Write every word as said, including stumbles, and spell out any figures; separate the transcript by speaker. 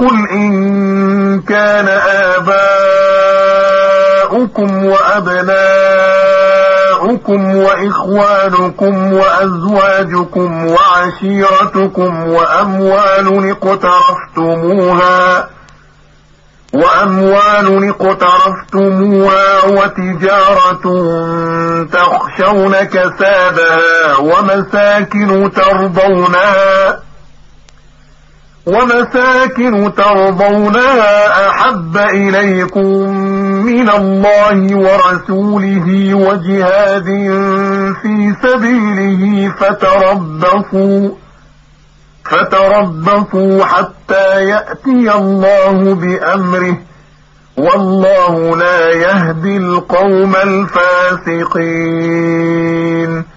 Speaker 1: قل إن كان آباؤكم وأبناؤكم وإخوانكم وأزواجكم وعشيرتكم وأموال اقترفتموها وأموال اقترفتموها وتجارة تخشون كسادها ومساكن ترضونها ومساكن ترضونها أحب إليكم من الله ورسوله وجهاد في سبيله فتربصوا فتربصوا حتى يأتي الله بأمره والله لا يهدي القوم الفاسقين.